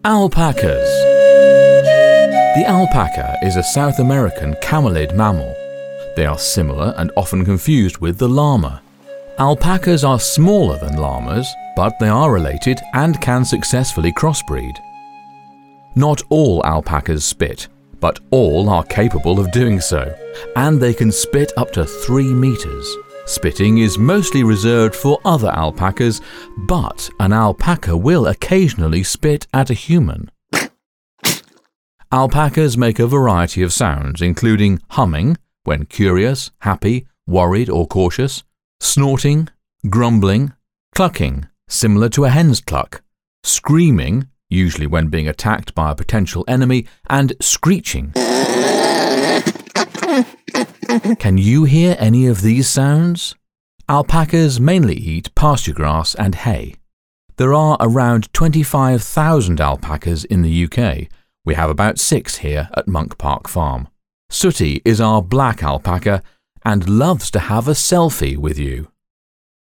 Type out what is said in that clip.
Alpacas. The alpaca is a South American camelid mammal. They are similar and often confused with the llama. Alpacas are smaller than llamas, but they are related and can successfully crossbreed. Not all alpacas spit, but all are capable of doing so, and they can spit up to 3 meters. Spitting is mostly reserved for other alpacas, but an alpaca will occasionally spit at a human. Alpacas make a variety of sounds, including humming, when curious, happy, worried or cautious, snorting, grumbling, clucking, similar to a hen's cluck, screaming, usually when being attacked by a potential enemy, and screeching. Can you hear any of these sounds? Alpacas mainly eat pasture grass and hay. There are around 25,000 alpacas in the UK. We have about 6 here at Monk Park Farm. Sooty is our black alpaca and loves to have a selfie with you.